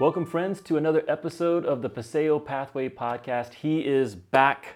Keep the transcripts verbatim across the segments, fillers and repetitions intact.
Welcome, friends, to another episode of the Paseo Pathway Podcast. He is back.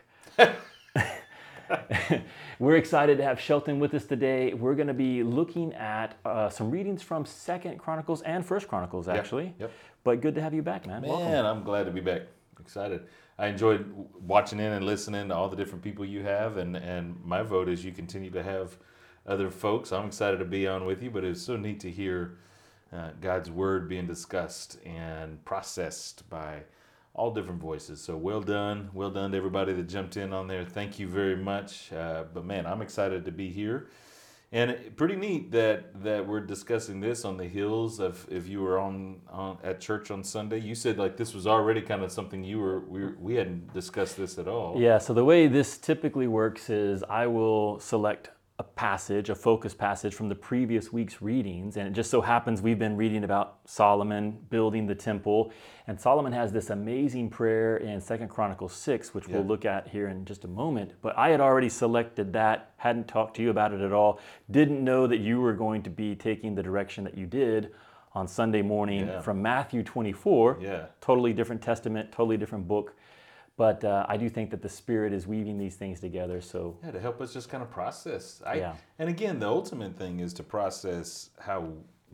We're excited to have Shelton with us today. We're going to be looking at uh, some readings from Second Chronicles and First Chronicles, actually. Yep, yep. But good to have you back, man. Man, Welcome. I'm glad to be back. Excited. I enjoyed watching in and listening to all the different people you have, and, and my vote is you continue to have other folks. I'm excited to be on with you, but it's so neat to hear uh, God's Word being discussed and processed by all different voices. So well done. Well done to everybody that jumped in on there. Thank you very much. Uh, but man, I'm excited to be here. And it- pretty neat that that we're discussing this on the heels of if you were on, on at church on Sunday. You said like this was already kind of something you were we were, we hadn't discussed this at all. Yeah, so the way this typically works is I will select a passage, a focus passage from the previous week's readings, and it just so happens we've been reading about Solomon building the temple, and Solomon has this amazing prayer in Second Chronicles six, which Yeah. we'll look at here in just a moment. But I had already selected that, hadn't talked to you about it at all, didn't know that you were going to be taking the direction that you did on Sunday morning Yeah. from Matthew twenty-four. Yeah. Totally different testament, totally different book. But uh, I do think that the Spirit is weaving these things together. So Yeah, to help us just kind of process. I, Yeah. And again, the ultimate thing is to process how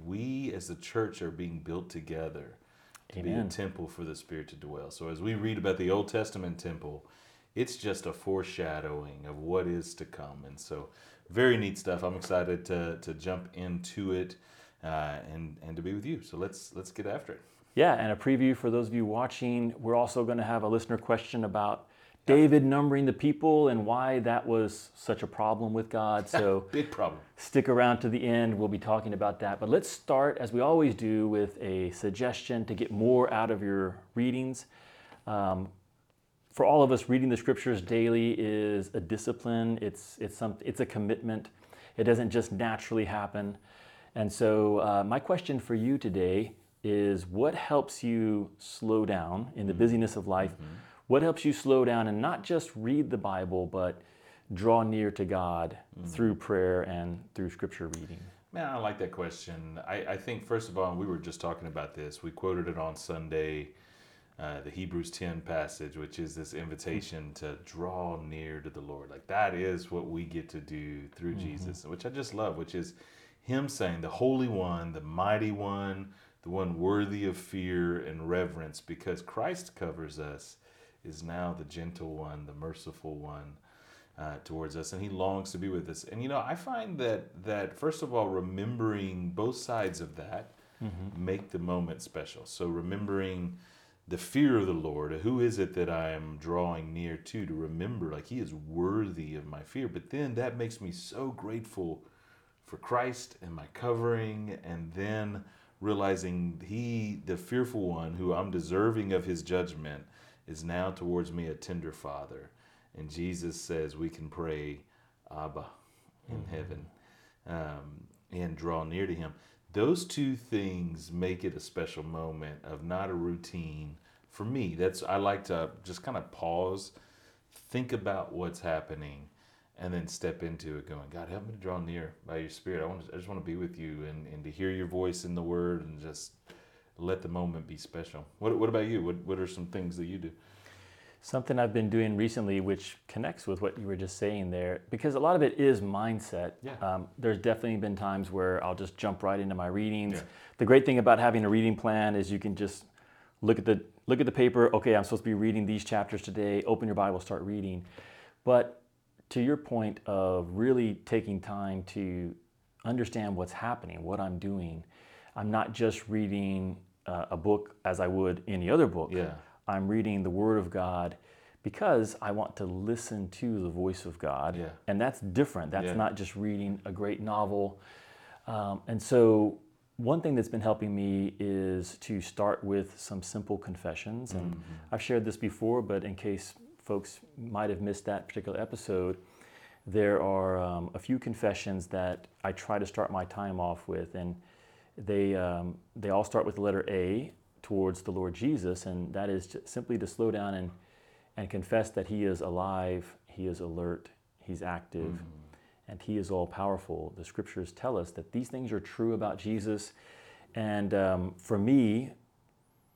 we as the church are being built together to be Amen. a temple for the Spirit to dwell. So as we read about the Old Testament temple, it's just a foreshadowing of what is to come. And so very neat stuff. I'm excited to, to jump into it uh, and, and to be with you. So let's let's get after it. yeah, and a preview for those of you watching. We're also going to have a listener question about David numbering the people and why that was such a problem with God. So Big problem. stick around to the end. We'll be talking about that. But let's start, as we always do, with a suggestion to get more out of your readings. Um, for all of us, reading the scriptures daily is a discipline. It's it's some it's a commitment. It doesn't just naturally happen. And so, uh, my question for you today is: what helps you slow down in the busyness of life? What helps you slow down and not just read the Bible, but draw near to God through prayer and through scripture reading? Man, I like that question. I, I think, first of all, and we were just talking about this. We quoted it on Sunday, uh, the Hebrews ten passage, which is this invitation to draw near to the Lord. Like that is what we get to do through Jesus, which I just love, which is Him saying, the Holy One, the Mighty One, the one worthy of fear and reverence, because Christ covers us, is now the gentle one, the merciful one. Uh, towards us, and He longs to be with us. And you know, I find that that first of all, remembering both sides of that make the moment special. So remembering the fear of the Lord, who is it that I am drawing near to? To remember, like He is worthy of my fear. But then that makes me so grateful for Christ and my covering, and then realizing He, the fearful one, who I'm deserving of His judgment, is now towards me a tender Father. And Jesus says we can pray, Abba, in mm-hmm. heaven, um, and draw near to Him. Those two things make it a special moment of not a routine. For me, that's I like to just kind of pause, think about what's happening, and then step into it going, God, help me to draw near by your Spirit. I want to, I just want to be with you and, and to hear your voice in the Word and just let the moment be special. What What about you? What What are some things that you do? Something I've been doing recently, which connects with what you were just saying there, because a lot of it is mindset. Yeah. Um, there's definitely been times where I'll just jump right into my readings. Yeah. The great thing about having a reading plan is you can just look at the look at the paper. Okay, I'm supposed to be reading these chapters today. Open your Bible, start reading. But to your point of really taking time to understand what's happening, what I'm doing, I'm not just reading uh, a book as I would any other book. Yeah. I'm reading the Word of God because I want to listen to the voice of God. Yeah. And that's different. That's Yeah. not just reading a great novel. Um, and so one thing that's been helping me is to start with some simple confessions. And Mm-hmm. I've shared this before, but in case folks might have missed that particular episode, there are um, a few confessions that I try to start my time off with. And they, um, they all start with the letter A, towards the Lord Jesus, and that is to, simply to slow down and and confess that He is alive, He is alert, He's active, mm-hmm. and He is all powerful. The scriptures tell us that these things are true about Jesus, and um, for me,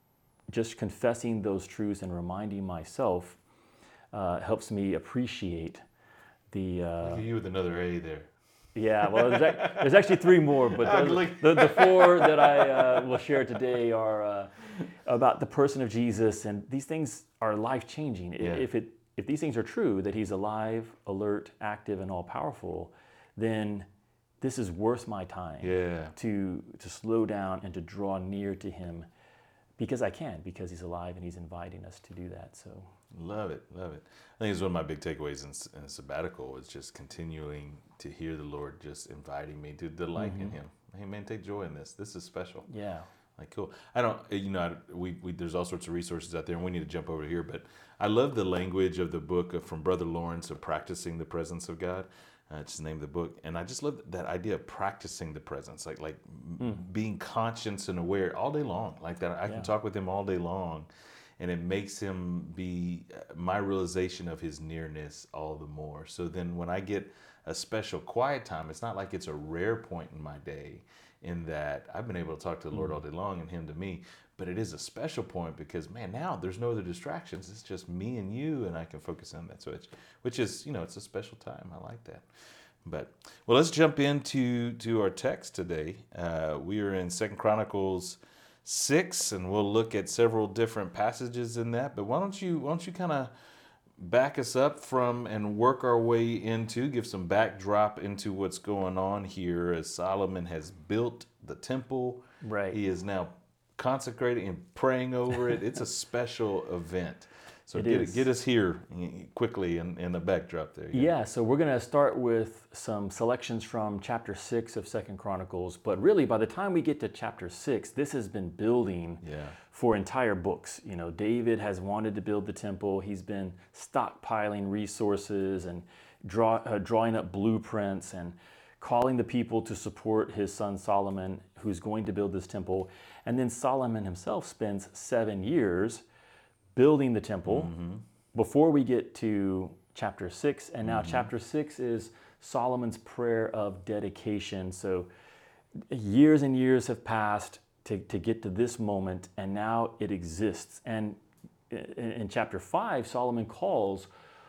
just confessing those truths and reminding myself uh, helps me appreciate the. Uh, Look at you with another A there. yeah, well, there's, ac- there's actually three more, but I'm those, like- the, the four that I uh, will share today are uh, about the person of Jesus, and these things are life changing. Yeah. If it if these things are true, that He's alive, alert, active, and all powerful, then this is worth my time Yeah. to to slow down and to draw near to Him, because I can, because He's alive and He's inviting us to do that. So Love it, love it. I think it's one of my big takeaways in, in sabbatical is just continuing to hear the Lord just inviting me to delight in Him. Hey man, take joy in this. This is special. yeah, Like cool. I don't, you know, I, we, we there's all sorts of resources out there, and we need to jump over here. But I love the language of the book of, from Brother Lawrence of practicing the presence of God. Uh, it's the name of the book, and I just love that idea of practicing the presence, like like mm. being conscious and aware all day long, like that. I Yeah. can talk with Him all day long, and it makes Him be my realization of His nearness all the more. So then, when I get a special quiet time, it's not like it's a rare point in my day, in that I've been able to talk to the Lord all day long and Him to me, but it is a special point because, man, now there's no other distractions. It's just me and you, and I can focus on that switch, which is, you know, it's a special time. I like that. But, well, let's jump into to our text today. Uh, we are in Second Chronicles six, and we'll look at several different passages in that. But why don't you, why don't you kind of back us up from and work our way into, give some backdrop into what's going on here as Solomon has built the temple. right. He is now consecrating and praying over it. It's a special event. So It get is. get us here quickly in, in the backdrop there. Yeah, so we're going to start with some selections from chapter six of Second Chronicles, but really by the time we get to chapter six, this has been building Yeah. for entire books. You know, David has wanted to build the temple. He's been stockpiling resources and draw, uh, drawing up blueprints and calling the people to support his son Solomon, who's going to build this temple. And then Solomon himself spends seven years building the temple before we get to chapter six. And now chapter six is Solomon's prayer of dedication. So years and years have passed to, to get to this moment, and now it exists. And in, in chapter five, Solomon calls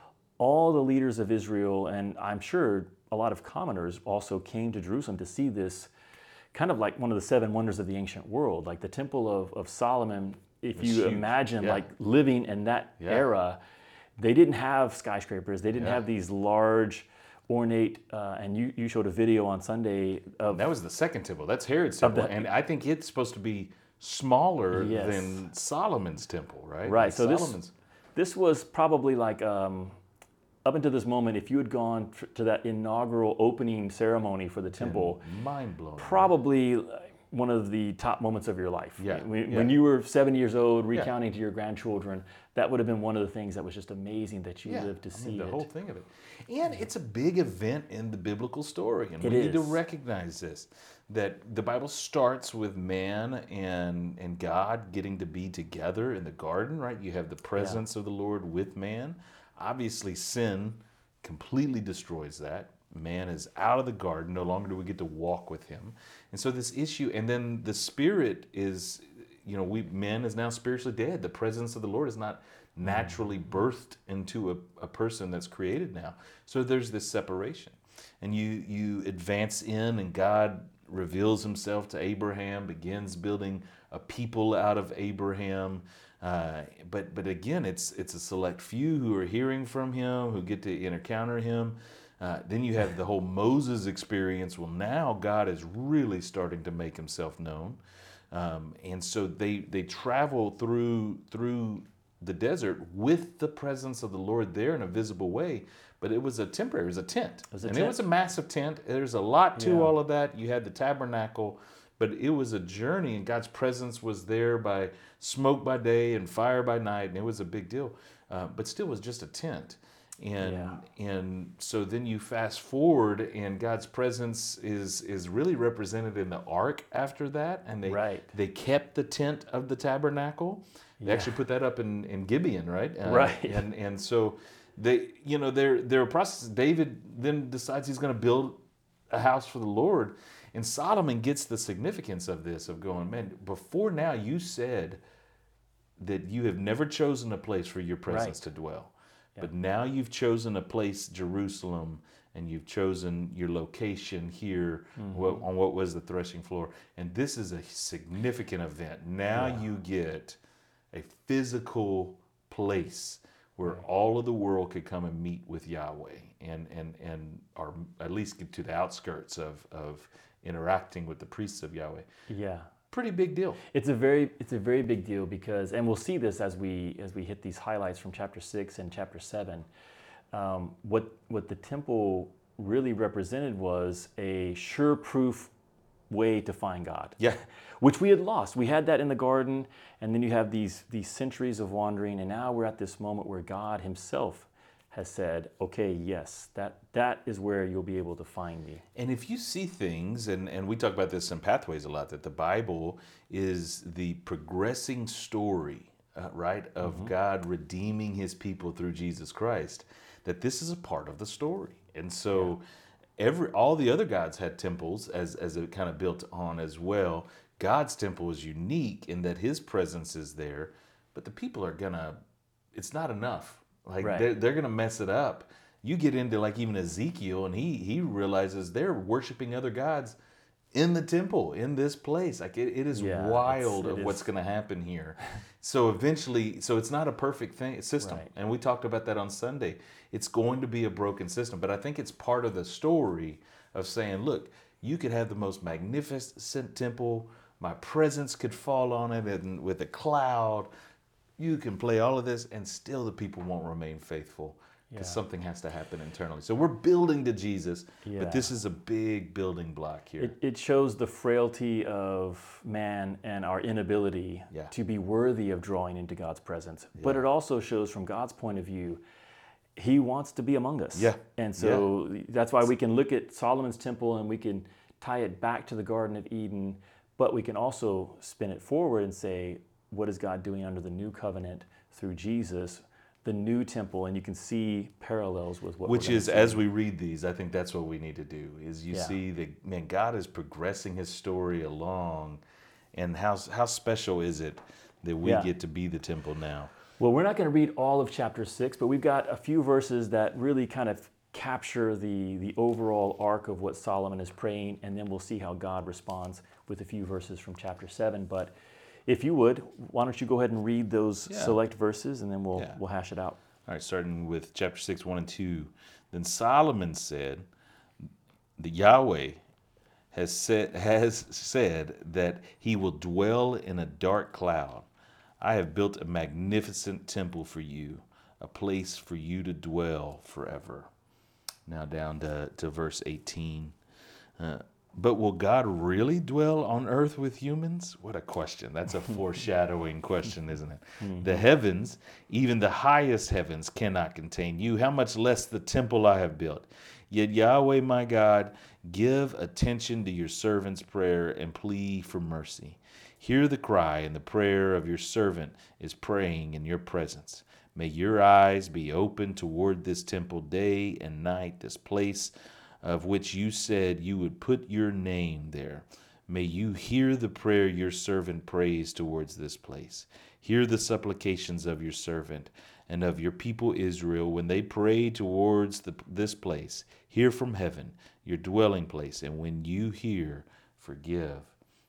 all the leaders of Israel, and I'm sure a lot of commoners also came to Jerusalem to see this, kind of like one of the seven wonders of the ancient world. Like the Temple of, of Solomon, if It's you huge. imagine Yeah. like living in that Yeah. era, they didn't have skyscrapers. They didn't Yeah. have these large, ornate, uh, and you, you showed a video on Sunday of That was the second temple. That's Herod's temple. the- and I think it's supposed to be smaller Yes. than Solomon's temple, right? Right, Like so this- Solomon's, This was probably like, um, up until this moment, if you had gone tr- to that inaugural opening ceremony for the temple, mind blowing. probably uh, one of the top moments of your life. Yeah, When, yeah. when you were seven years old, recounting to your grandchildren, that would have been one of the things that was just amazing that you lived to I see mean, the it. whole thing of it. And it's a big event in the biblical story. And It we need to is. recognize this, that the Bible starts with man and, and God getting to be together in the garden, right? You have the presence of the Lord with man. Obviously, sin completely destroys that. Man is out of the garden. No longer do we get to walk with him. And so this issue, and then the spirit is, you know, we men is now spiritually dead. The presence of the Lord is not naturally birthed into a, a person that's created now. So there's this separation. And you you advance in, and God reveals himself to Abraham, begins building a people out of Abraham. Uh, but but again, it's it's a select few who are hearing from him, who get to encounter him. Uh, then you have the whole Moses experience. Well, now God is really starting to make himself known. Um, and so they they travel through through the desert with the presence of the Lord there in a visible way. But it was a temporary, it was a tent. was a and tent. it was a massive tent. There's a lot to Yeah. all of that. You had the tabernacle, but it was a journey, and God's presence was there by smoke by day and fire by night, and it was a big deal. Uh, but still, it was just a tent. And Yeah. and so then you fast forward, and God's presence is is really represented in the ark after that, and they Right. they kept the tent of the tabernacle. They Yeah. actually put that up in, in Gibeon, right? Uh, Right. And and so they, you know, they're they're a process. David then decides he's going to build a house for the Lord, and Solomon gets the significance of this, of going, man, before now you said that you have never chosen a place for your presence Right. to dwell. Yeah. But now you've chosen a place, Jerusalem, and you've chosen your location here what, on what was the threshing floor. And this is a significant event. Now Yeah. you get a physical place where Right. all of the world could come and meet with Yahweh and and and or at least get to the outskirts of of interacting with the priests of Yahweh. Yeah. Pretty big deal. It's a very it's a very big deal because, and we'll see this as we as we hit these highlights from chapter six and chapter seven. Um, what what the temple really represented was a sure proof way to find God. Yeah. Which we had lost. We had that in the garden, and then you have these these centuries of wandering, and now we're at this moment where God Himself has said, "Okay, yes, that that is where you'll be able to find me." And if you see things, and, and we talk about this in Pathways a lot, that the Bible is the progressing story, uh, right, of Mm-hmm. God redeeming His people through Jesus Christ, that this is a part of the story. And so every all the other gods had temples as, as it kind of built on as well. God's temple is unique in that His presence is there, but the people are going to, it's not enough. Like Right. they're, they're going to mess it up. You get into like even Ezekiel, and he he realizes they're worshiping other gods in the temple in this place. Like it, it is Yeah, it's- wild it of is. what's going to happen here. So eventually, so it's not a perfect thing system, Right. and we talked about that on Sunday. It's going to be a broken system, but I think it's part of the story of saying, look, you could have the most magnificent temple. My presence could fall on it, and with a cloud, you can play all of this, and still the people won't remain faithful because Yeah. something has to happen internally. So we're building to Jesus, Yeah. but this is a big building block here. It, it shows the frailty of man and our inability Yeah. to be worthy of drawing into God's presence. But it also shows from God's point of view, He wants to be among us. Yeah. And so that's why we can look at Solomon's temple and we can tie it back to the Garden of Eden, but we can also spin it forward and say, what is God doing under the new covenant through Jesus, the new temple? And you can see parallels with what Which we're gonna is, see. as we read these, I think that's what we need to do. Is you Yeah. see that, man, God is progressing His story along, and how how special is it that we Yeah. get to be the temple now? Well, we're not going to read all of chapter six, but we've got a few verses that really kind of capture the, the overall arc of what Solomon is praying, and then we'll see how God responds with a few verses from chapter seven. But if you would, why don't you go ahead and read those Yeah. select verses, and then we'll Yeah. we'll hash it out. All right, starting with chapter six, one and two. Then Solomon said, the Yahweh has said, has said that He will dwell in a dark cloud. I have built a magnificent temple for you, a place for you to dwell forever. Now down to, to verse eighteen. Uh, but will God really dwell on earth with humans? What a question. That's a foreshadowing question, isn't it? The heavens, even the highest heavens, cannot contain you. How much less the temple I have built? Yet Yahweh, my God, give attention to your servant's prayer and plea for mercy. Hear the cry and the prayer of your servant is praying in your presence. May your eyes be open toward this temple day and night, this place of which you said you would put your name there. May you hear the prayer your servant prays towards this place. Hear the supplications of your servant and of your people Israel when they pray towards the, this place. Hear from heaven, your dwelling place, and when you hear, forgive.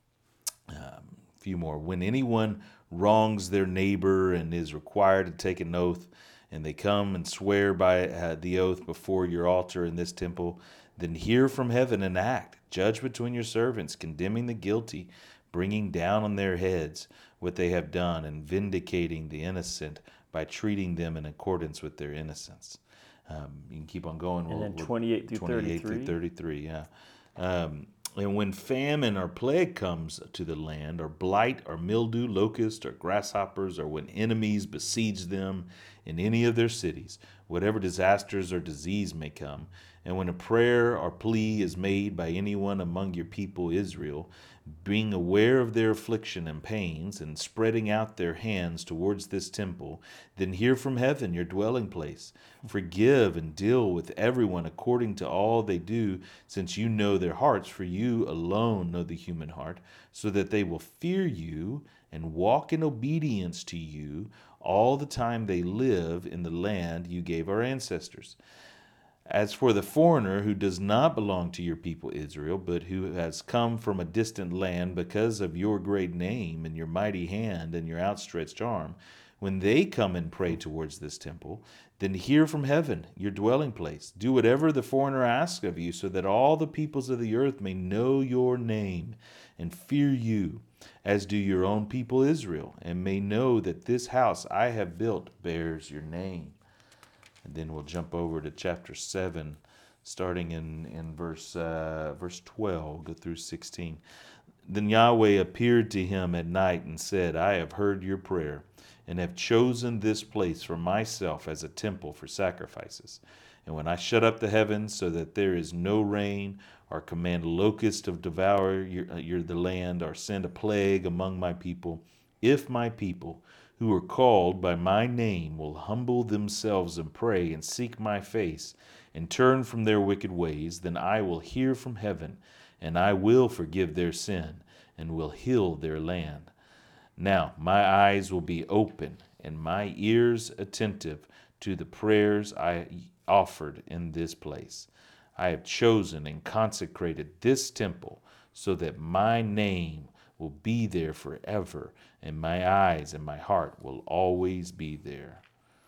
Um, a few more. When anyone wrongs their neighbor and is required to take an oath, and they come and swear by uh, the oath before your altar in this temple, then hear from heaven and act. Judge between your servants, condemning the guilty, bringing down on their heads what they have done, and vindicating the innocent by treating them in accordance with their innocence. Um, you can keep on going. And We'll- then we'll- twenty-eight through twenty-eight through thirty-three. thirty-three, yeah. Um, and when famine or plague comes to the land, or blight or mildew, locust or grasshoppers, or when enemies besiege them in any of their cities, whatever disasters or disease may come. And when a prayer or plea is made by anyone among your people Israel, being aware of their affliction and pains, and spreading out their hands towards this temple, then hear from heaven your dwelling place. Forgive and deal with everyone according to all they do, since you know their hearts, for you alone know the human heart, so that they will fear you and walk in obedience to you all the time they live in the land you gave our ancestors. As for the foreigner who does not belong to your people Israel, but who has come from a distant land because of your great name and your mighty hand and your outstretched arm, when they come and pray towards this temple, then hear from heaven, your dwelling place. Do whatever the foreigner asks of you, so that all the peoples of the earth may know your name and fear you, as do your own people Israel, and may know that this house I have built bears your name. And then we'll jump over to chapter seven, starting in, in verse, uh, verse twelve, go through sixteen. Then Yahweh appeared to him at night and said, I have heard your prayer, and have chosen this place for myself as a temple for sacrifices. And when I shut up the heavens so that there is no rain, or command locusts to devour your, uh, your, the land, or send a plague among my people, if my people, who are called by my name, will humble themselves and pray and seek my face and turn from their wicked ways, then I will hear from heaven, and I will forgive their sin and will heal their land. Now my eyes will be open and my ears attentive to the prayers I offered in this place. I have chosen and consecrated this temple so that my name will be there forever, and my eyes and my heart will always be there.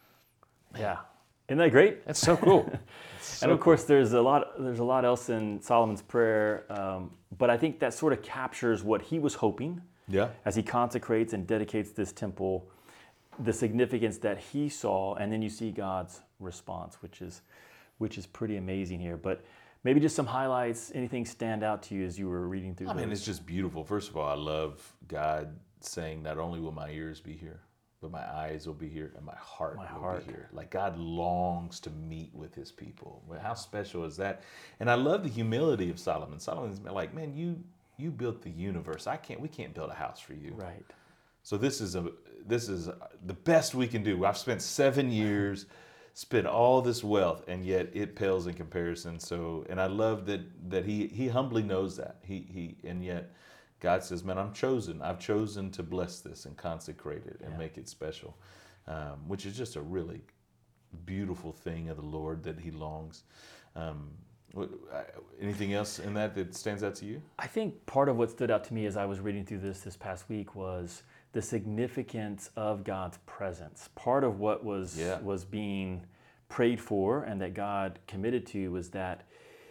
Yeah. Isn't that great? That's so cool. So and of course, there's a lot. There's a lot else in Solomon's prayer, um, but I think that sort of captures what he was hoping. Yeah. As he consecrates and dedicates this temple, the significance that he saw, and then you see God's response, which is, which is pretty amazing here. But maybe just some highlights. Anything stand out to you as you were reading through? I mean, those? it's just beautiful. First of all, I love God saying, "Not only will my ears be here, but my eyes will be here, and my heart My will heart. be here." Like God longs to meet with His people. Well, how special is that? And I love the humility of Solomon. Solomon's like, "Man, you you built the universe. I can't. We can't build a house for you. Right. So this is a this is the best we can do. I've spent seven years." Spent all this wealth, and yet it pales in comparison. So, and I love that that he he humbly knows that he he, and yet God says, "Man, I'm chosen. I've chosen to bless this and consecrate it and Yeah. make it special," um, which is just a really beautiful thing of the Lord that He longs. Um, what, I, anything else in that that stands out to you? I think part of what stood out to me as I was reading through this this past week was the significance of God's presence. Part of what was Yeah. was being prayed for and that God committed to was that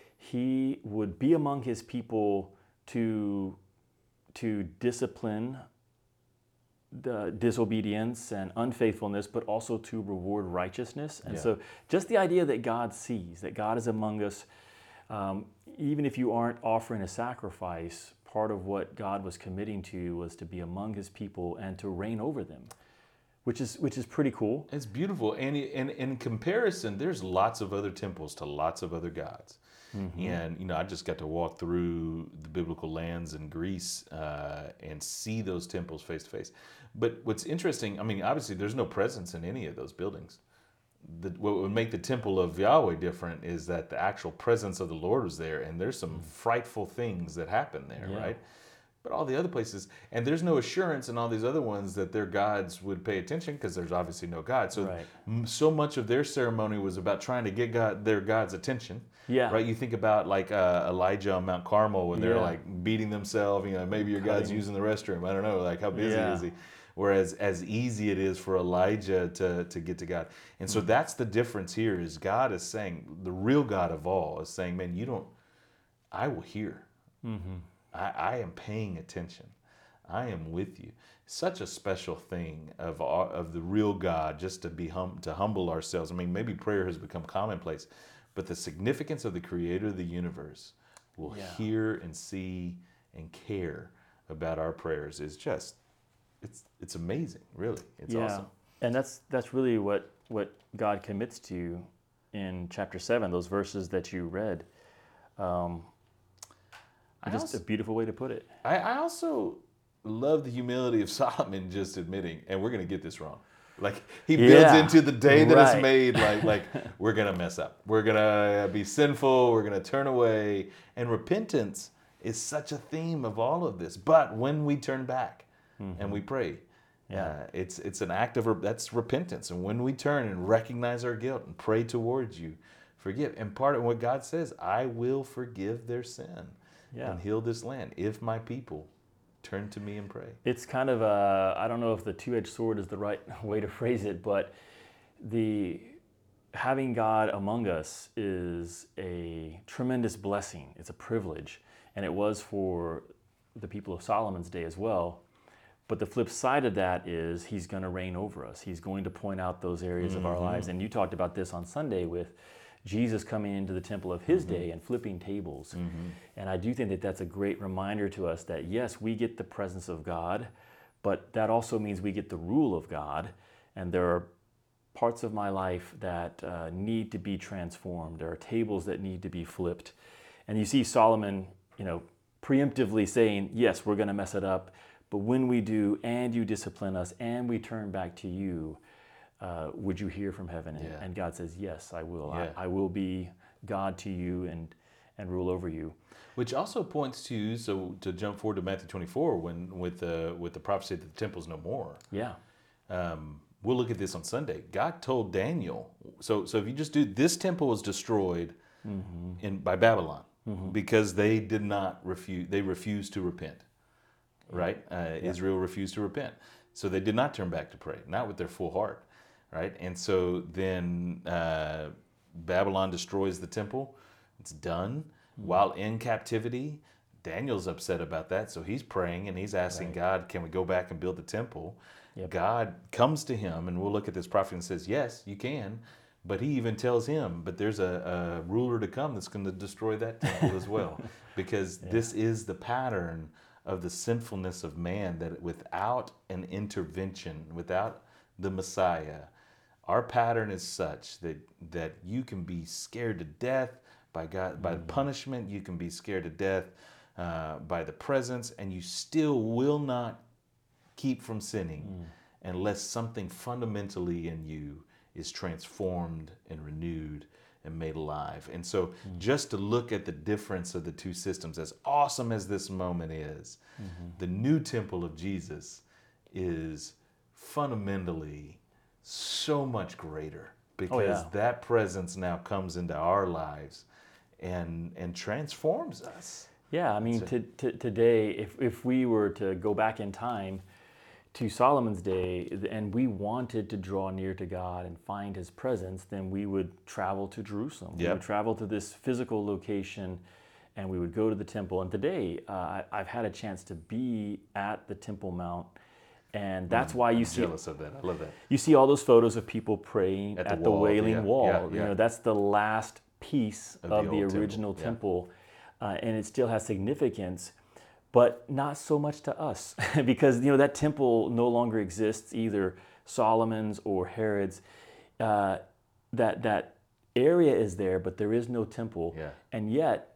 He would be among His people to to discipline the disobedience and unfaithfulness, but also to reward righteousness. And Yeah. so, just the idea that God sees, that God is among us, um, even if you aren't offering a sacrifice. Part of what God was committing to was to be among His people and to reign over them, which is which is pretty cool. It's beautiful, and and in comparison, there's lots of other temples to lots of other gods. Mm-hmm. And you know, I just got to walk through the biblical lands in Greece uh, and see those temples face to face. But what's interesting, I mean, obviously, there's no presence in any of those buildings. The, what would make the temple of Yahweh different is that the actual presence of the Lord was there, and there's some frightful things that happen there, Yeah. right? But all the other places, and there's no assurance in all these other ones that their gods would pay attention because there's obviously no God. So, Right. m- so much of their ceremony was about trying to get God, their God's attention. Yeah. Right. You think about like uh, Elijah on Mount Carmel when they're Yeah. like beating themselves. You know, maybe your God's Cutting. using the restroom. I don't know. Like how busy Yeah. is he? Whereas as easy it is for Elijah to, to get to God. And so that's the difference here is God is saying, the real God of all is saying, man, you don't, I will hear. Mm-hmm. I, I am paying attention. I am with you. Such a special thing of our, of the real God, just to be hum, to humble ourselves. I mean, maybe prayer has become commonplace, but the significance of the Creator of the universe will Yeah. hear and see and care about our prayers is just, it's it's amazing, really. It's yeah. awesome. And that's that's really what what God commits to in chapter seven, those verses that you read. Um, I just also, a beautiful way to put it. I, I also love the humility of Solomon just admitting, and we're going to get this wrong. Like he builds Yeah, into the day that right. it's made, like like we're gonna mess up, we're gonna be sinful, we're gonna turn away, and repentance is such a theme of all of this. But when we turn back mm-hmm. and we pray, yeah, uh, it's it's an act of that's repentance. And when we turn and recognize our guilt and pray towards you, forgive. And part of what God says, I will forgive their sin yeah. and heal this land if my people turn to me and pray. It's kind of a, I don't know if the two-edged sword is the right way to phrase it, but the having God among us is a tremendous blessing. It's a privilege, and it was for the people of Solomon's day as well. But the flip side of that is he's going to reign over us. He's going to point out those areas mm-hmm. of our lives. And you talked about this on Sunday with Jesus coming into the temple of his mm-hmm. day and flipping tables. Mm-hmm. And I do think that that's a great reminder to us that, yes, we get the presence of God, but that also means we get the rule of God. And there are parts of my life that uh, need to be transformed. There are tables that need to be flipped. And you see Solomon, you know, preemptively saying, yes, we're going to mess it up. But when we do, and you discipline us, and we turn back to you, Uh, would you hear from heaven? And, yeah. and God says, yes, I will. Yeah. I, I will be God to you and and rule over you. Which also points to, so to jump forward to Matthew twenty-four, when with the with the prophecy that the temple's no more. Yeah. Um, we'll look at this on Sunday. God told Daniel, so so if you just do, this temple was destroyed mm-hmm. in by Babylon mm-hmm. because they did not refuse, they refused to repent, right? Uh, yeah. Israel refused to repent. So they did not turn back to pray, not with their full heart. Right, and so then uh, Babylon destroys the temple. It's done. Mm-hmm. While in captivity, Daniel's upset about that, so he's praying and he's asking right. God, "Can we go back and build the temple?" Yep. God comes to him, and we'll look at this prophet and says, "Yes, you can." But he even tells him, "But there's a, a ruler to come that's going to destroy that temple as well," because yeah. this is the pattern of the sinfulness of man. That without an intervention, without the Messiah, our pattern is such that that you can be scared to death by God, by mm-hmm. punishment. You can be scared to death uh, by the presence, and you still will not keep from sinning mm. unless something fundamentally in you is transformed and renewed and made alive. And so, mm. just to look at the difference of the two systems, as awesome as this moment is, mm-hmm. the new temple of Jesus is fundamentally so much greater, because oh, yeah. that presence now comes into our lives and and transforms us. Yeah, I mean, to, to, today, if, if we were to go back in time to Solomon's day and we wanted to draw near to God and find his presence, then we would travel to Jerusalem. Yep. We would travel to this physical location and we would go to the temple. And today, uh, I, I've had a chance to be at the Temple Mount. And that's why you I'm see jealous of that. I love that. You see all those photos of people praying at the, at the wall, Wailing yeah, Wall. Yeah, yeah. You know, that's the last piece of, of the, the original temple, temple yeah. uh, and it still has significance, but not so much to us because you know that temple no longer exists, either Solomon's or Herod's. Uh, that that area is there, but there is no temple, yeah. and yet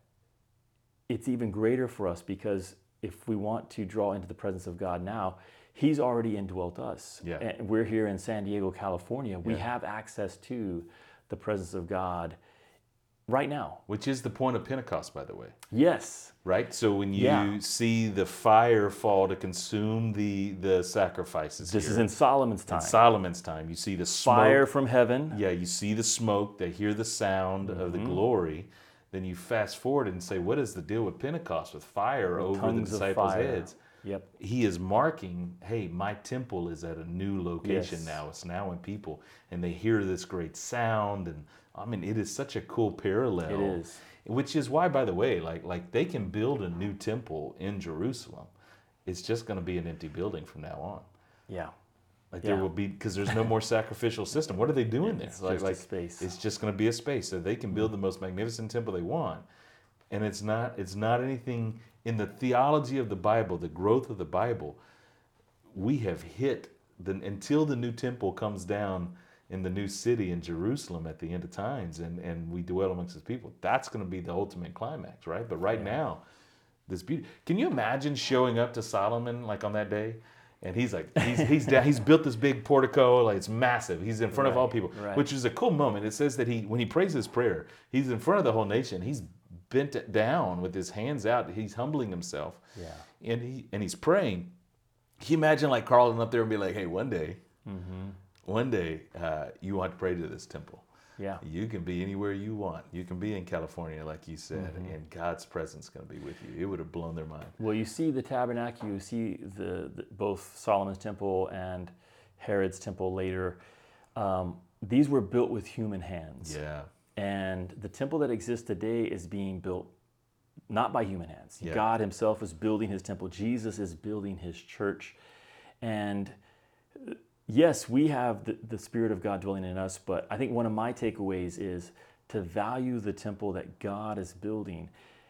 it's even greater for us because if we want to draw into the presence of God now, He's already indwelt us. Yeah. And we're here in San Diego, California. We yeah. have access to the presence of God right now. Which is the point of Pentecost, by the way. Yes. Right? So when you yeah. see the fire fall to consume the, the sacrifices This here, is in Solomon's time. In Solomon's time. You see the smoke. Fire from heaven. Yeah, you see the smoke. They hear the sound mm-hmm. of the glory. Then you fast forward and say, what is the deal with Pentecost, with fire with over the disciples' heads? Yep. He is marking, hey, my temple is at a new location yes. now. It's now in people. And they hear this great sound. And I mean, it is such a cool parallel. It is. Which is why, by the way, like like they can build a new temple in Jerusalem. It's just going to be an empty building from now on. Yeah. Like yeah. there will be, because there's no more sacrificial system. What are they doing there? It's like, just like, a space. It's just going to be a space. So they can build the most magnificent temple they want. And it's not it's not anything in the theology of the Bible, the growth of the Bible. We have hit the until the new temple comes down in the new city in Jerusalem at the end of times, and, and we dwell amongst his people. That's going to be the ultimate climax, right? But right Yeah. now, this beauty. Can you imagine showing up to Solomon like on that day? And he's like, he's he's down, he's built this big portico, like it's massive. He's in front of all Right, people, right. which is a cool moment. It says that he, when he prays his prayer, he's in front of the whole nation. He's bent down with his hands out. He's humbling himself. Yeah. And he and he's praying. Can you imagine like crawling up there and be like, hey, one day, Mm-hmm. one day, uh, you want to pray to this temple. Yeah. You can be anywhere you want. You can be in California, like you said, Mm-hmm. and God's presence is going to be with you. It would have blown their mind. Well, you see the tabernacle, you see the, the both Solomon's temple and Herod's temple later. Um, these were built with human hands. Yeah. And the temple that exists today is being built not by human hands. Yeah. God himself is building his temple. Jesus is building his church. And uh, yes, we have the, the Spirit of God dwelling in us, but I think one of my takeaways is to value the temple that God is building.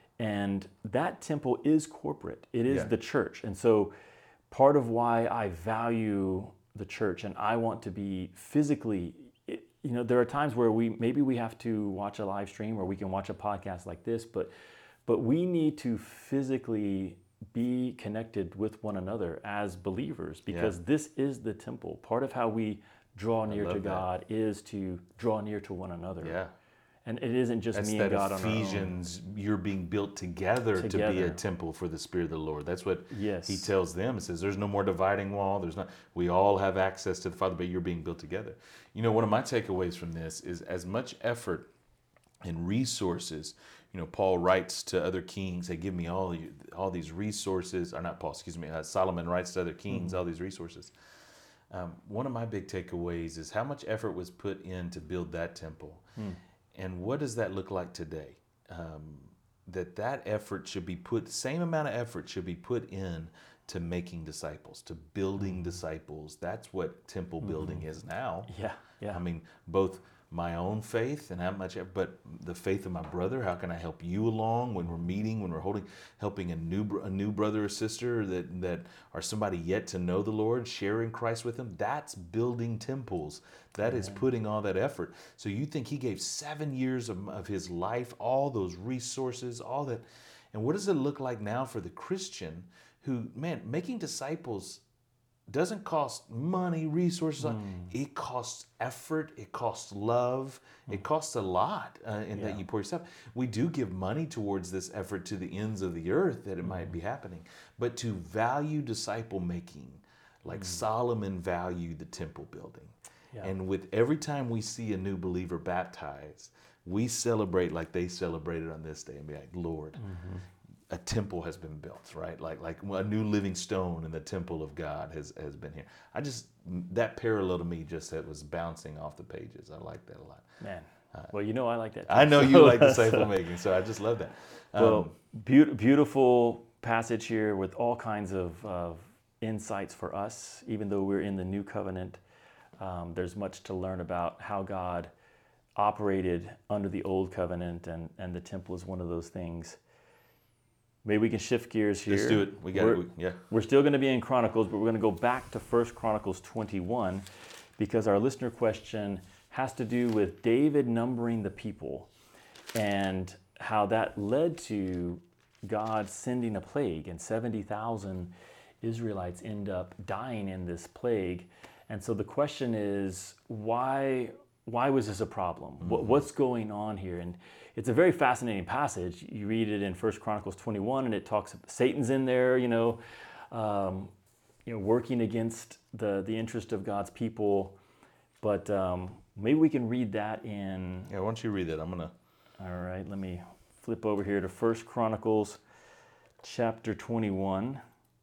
And that temple is corporate. It is Yeah. the church. And so part of why I value the church and I want to be physically, it- you know, there are times where we maybe we have to watch a live stream or we can watch a podcast like this, but but we need to physically be connected with one another as believers because Yeah. this is the temple. Part of how we draw near to love that. God is to draw near to one another. Yeah. And it isn't just That's me that and God on our own. Ephesians, you're being built together, to be a Together. temple for the Spirit of the Lord. That's what Yes. he tells them. It says there's no more dividing wall. There's not, we all have access to the Father, but you're being built together. You know, one of my takeaways from this is as much effort and resources, you know, Paul writes to other kings, hey, give me all you, all these resources, or not Paul, excuse me, uh, Solomon writes to other kings, Mm-hmm. all these resources. Um, one of my big takeaways is how much effort was put in to build that temple. Mm. And what does that look like today? Um, that that effort should be put, the same amount of effort should be put in to making disciples, to building Mm-hmm. disciples. That's what temple building is now. Yeah, yeah. I mean, both my own faith and how much, but the faith of my brother. How can I help you along when we're meeting, when we're holding, helping a new br- a new brother or sister that that are somebody yet to know the Lord, sharing Christ with them? That's building temples. That is putting all that effort. So you think he gave seven years of, of his life, all those resources, all that, and what does it look like now for the Christian who, man, making disciples doesn't cost money, resources. It costs effort. It costs love. It costs a lot uh, in Yeah. that you pour yourself. We do give money towards this effort to the ends of the earth that it might be happening. But to value disciple making, like Solomon valued the temple building. Yeah. And with every time we see a new believer baptized, we celebrate like they celebrated on this day and be like, Lord, a temple has been built, right? Like like a new living stone in the temple of God has, has been here. I just, that parallel to me just that was bouncing off the pages. I like that a lot. Man. Well, you know I like that. I too. know So- you like disciple making, so I just love that. Um, Well, beau- beautiful passage here with all kinds of, of insights for us. Even though we're in the new covenant, um, there's much to learn about how God operated under the old covenant, and, and the temple is one of those things. Maybe we can shift gears here. let's do it. We got We're- it. Yeah. We're still going to be in Chronicles, but we're going to go back to First Chronicles twenty-one because our listener question has to do with David numbering the people and how that led to God sending a plague, and seventy thousand Israelites end up dying in this plague. And so the question is, why why was this a problem? What, what's going on here? And it's a very fascinating passage. You read it in First Chronicles twenty-one, and it talks, Satan's in there, you know, um, you know, working against the, the interest of God's people. But um, maybe we can read that in, Yeah, why don't you read that? I'm going to. all right, let me flip over here to First Chronicles chapter twenty-one,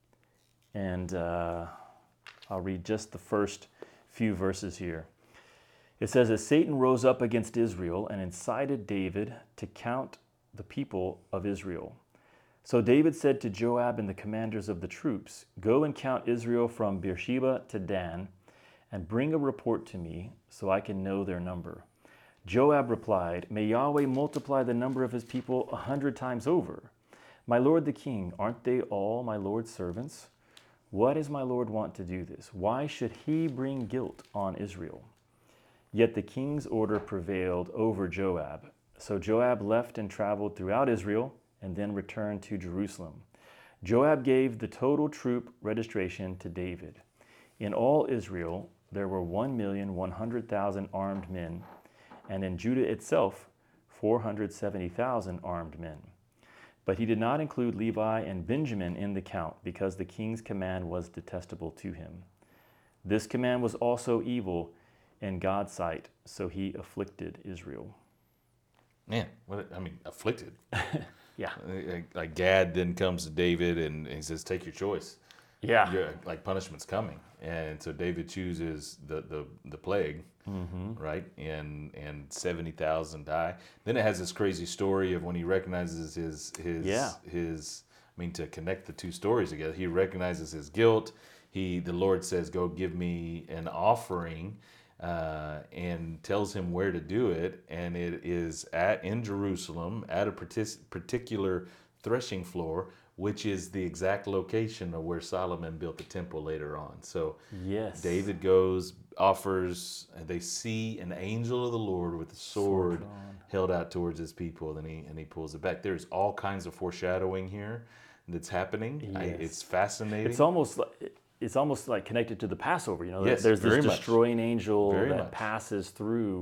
and uh, I'll read just the first few verses here. It says, as Satan rose up against Israel and incited David to count the people of Israel. So David said to Joab and the commanders of the troops, go and count Israel from Beersheba to Dan, and bring a report to me so I can know their number. Joab replied, may Yahweh multiply the number of his people a hundred times over. My lord the king, aren't they all my lord's servants? What does my lord want to do this? Why should he bring guilt on Israel? Yet the king's order prevailed over Joab. So Joab left and traveled throughout Israel and then returned to Jerusalem. Joab gave the total troop registration to David. In all Israel, there were one million one hundred thousand armed men, and in Judah itself, four hundred seventy thousand armed men. But he did not include Levi and Benjamin in the count, because the king's command was detestable to him. This command was also evil in God's sight, so he afflicted Israel. Man, what I mean, afflicted. Yeah. Like, like Gad then comes to David and he says, "Take your choice. Yeah. You're, like punishment's coming." And so David chooses the the, the plague, mm-hmm. right? And and seventy thousand die. Then it has this crazy story of when he recognizes his his Yeah. his. I mean, to connect the two stories together, he recognizes his guilt. He the Lord says, "Go give me an offering." Uh, and tells him where to do it, and it is at in Jerusalem at a partic- particular threshing floor, which is the exact location of where Solomon built the temple later on. So Yes. David goes, offers, and they see an angel of the Lord with a sword, Sword drawn. held out towards his people, and he and he pulls it back. There's all kinds of foreshadowing here that's happening. I, Yes. it's fascinating. It's almost like it's almost like connected to the Passover. You know, Yes, there's this very much. destroying angel Very that much. passes through,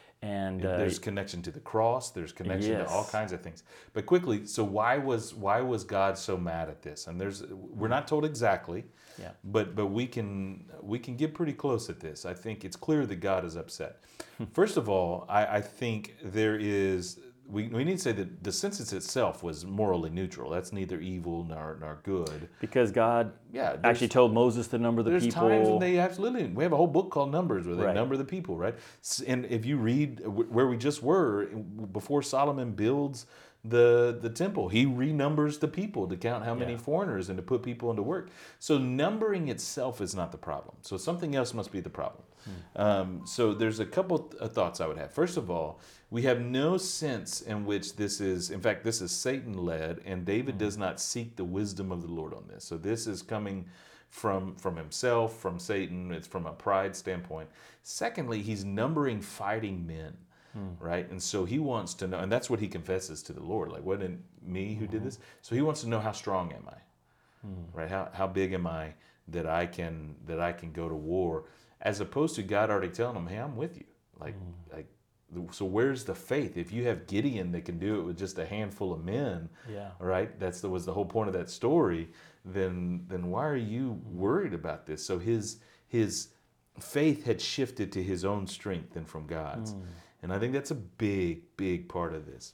and uh, There's connection to the cross. There's connection to all Yes. kinds of things. But quickly, so why was why was God so mad at this? And there's we're not told exactly, Yeah. but but we can we can get pretty close at this. I think it's clear that God is upset. First of all, I, I think there is we, we need to say that the census itself was morally neutral. That's neither evil nor nor good. because God Yeah, there's- actually told Moses to number the There's people. times when they absolutely. We have a whole book called Numbers where they Right. number the people, right? S- And if you read wh- where we just were before Solomon builds the the temple, he renumbers the people to count how many Yeah. foreigners and to put people into work. So numbering itself is not the problem. So something else must be the problem. Hmm. Um, so there's a couple th- of thoughts I would have. First of all, we have no sense in which this is. In fact, this is Satan led, and David Hmm. does not seek the wisdom of the Lord on this. So this is coming from from himself, from Satan. It's from a pride standpoint. Secondly, he's numbering fighting men, right? And so he wants to know, and that's what he confesses to the Lord. Like, wasn't it me who did this? So he wants to know, how strong am I, right? How how big am I that I can that I can go to war, as opposed to God already telling him, "Hey, I'm with you." Like like. So where's the faith? If you have Gideon that can do it with just a handful of men, Yeah. right? That's the, was the whole point of that story. Then then why are you worried about this? So his his faith had shifted to his own strength and from God's, and I think that's a big big part of this.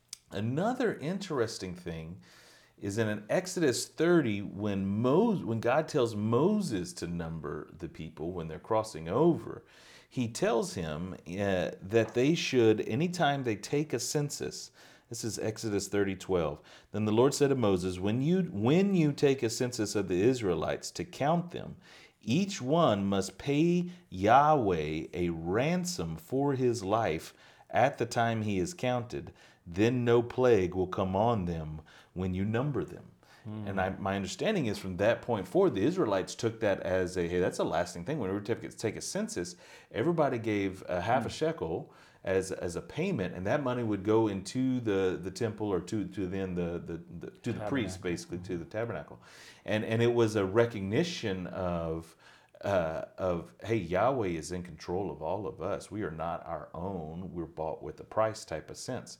Another interesting thing is in Exodus thirty, when Moses, when God tells Moses to number the people when they're crossing over, he tells him uh, that they should, anytime they take a census, this is Exodus thirty twelve. Then the Lord said to Moses, when you when you take a census of the Israelites to count them, each one must pay Yahweh a ransom for his life at the time he is counted. Then no plague will come on them when you number them. And I, my understanding is from that point forward, the Israelites took that as a, hey, that's a lasting thing. Whenever we take, take a census, everybody gave a half a shekel as as a payment, and that money would go into the, the temple or to to then the, the, the to the priest, basically to the tabernacle, and and it was a recognition of uh, of hey, Yahweh is in control of all of us. We are not our own. We're bought with a price type of sense.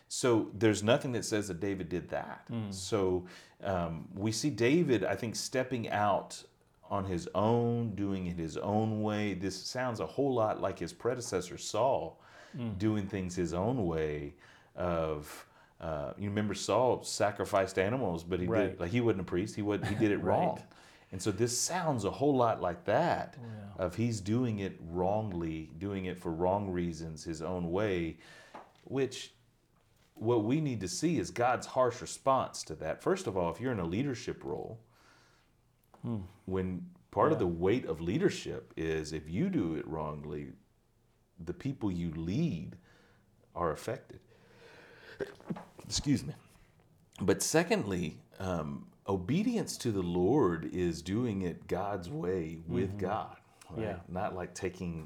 So there's nothing that says that David did that. So um, we see David, I think, stepping out on his own, doing it his own way. This sounds a whole lot like his predecessor Saul, doing things his own way. Of uh, you remember Saul sacrificed animals, but he did Right. it, like he wasn't a priest. He wasn't. He did it Right. wrong. And so this sounds a whole lot like that. Yeah. Of he's doing it wrongly, doing it for wrong reasons, his own way, which. What we need to see is God's harsh response to that. First of all, if you're in a leadership role, hmm. when part Yeah. of the weight of leadership is if you do it wrongly, the people you lead are affected. Excuse me. But secondly, um, obedience to the Lord is doing it God's way with mm-hmm. God. Right? Yeah. Not like taking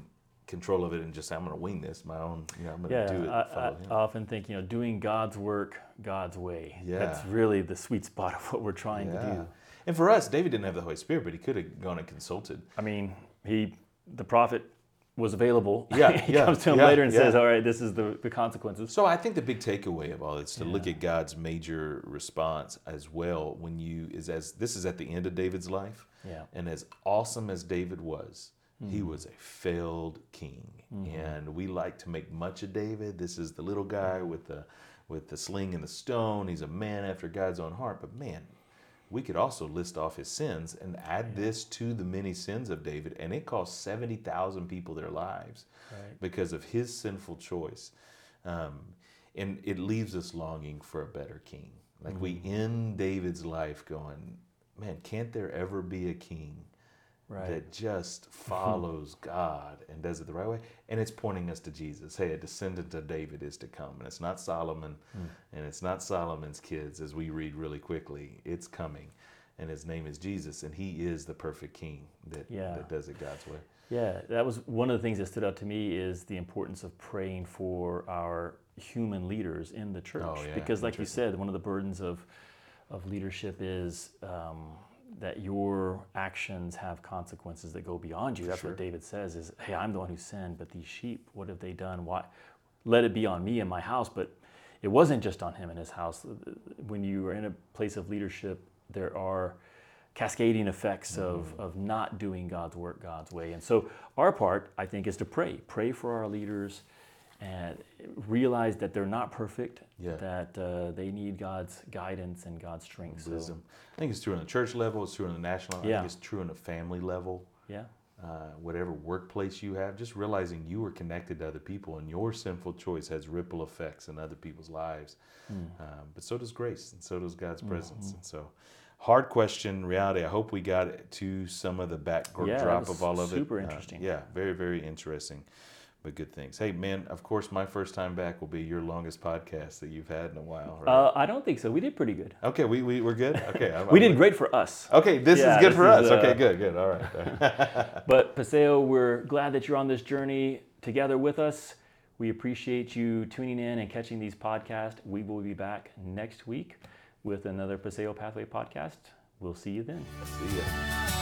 control of it and just say, I'm going to wing this my own, you know, I'm going to Yeah, do it. I, and follow I, him. I often think, you know, doing God's work God's way. Yeah. That's really the sweet spot of what we're trying Yeah. to do. And for us, David didn't have the Holy Spirit, but he could have gone and consulted. I mean, he, the prophet was available. Yeah, he yeah, comes to him yeah, later and yeah. says, all right, this is the, the consequences. So I think the big takeaway of all this to look Yeah. at God's major response as well when you is as this is at the end of David's life. Yeah. And as awesome as David was, he Mm-hmm. was a failed king. Mm-hmm. And we like to make much of David. This is the little guy with the with the sling and the stone. He's a man after God's own heart. But man, we could also list off his sins and add Yeah. this to the many sins of David. And it cost seventy thousand people their lives Right. because of his sinful choice. Um, and it leaves us longing for a better king. Like we end David's life going, man, can't there ever be a king Right. that just follows God and does it the right way? And it's pointing us to Jesus. Hey, a descendant of David is to come. And it's not Solomon, Mm. and it's not Solomon's kids, as we read really quickly. It's coming. And his name is Jesus, and he is the perfect king that, Yeah. that does it God's way. Yeah, that was one of the things that stood out to me is the importance of praying for our human leaders in the church. Oh, yeah, Because like you interesting. said, one of the burdens of, of leadership is um, that your actions have consequences that go beyond you. That's sure. what David says is, hey, I'm the one who sinned, but these sheep, what have they done? Why? Let it be on me and my house. But it wasn't just on him and his house. When you are in a place of leadership, there are cascading effects of, of not doing God's work God's way. And so our part, I think, is to pray. Pray for our leaders and realize that they're not perfect, Yeah. that uh, they need God's guidance and God's strength. So, Wisdom. I think it's true on the church level. It's true on the national level. I Yeah. think it's true on the family level. yeah, Uh, whatever workplace you have, just realizing you are connected to other people and your sinful choice has ripple effects in other people's lives. Mm. Um, but so does grace and so does God's Mm-hmm. presence. And so, hard question, reality. I hope we got to some of the backdrop Yeah, that was of all of it. super Uh, interesting. yeah, very, very interesting. But good things. Hey, man, of course, my first time back will be your longest podcast that you've had in a while, right? uh, I don't think so. We did pretty good. okay, we, we, we're good? Okay. I'm- We I'm- did great for us. Okay, this Yeah, is good this for is, us. Okay, uh, good, good. All right. But Paseo, we're glad that you're on this journey together with us. We appreciate you tuning in and catching these podcasts. We will be back next week with another Paseo Pathway podcast. We'll see you then. See ya.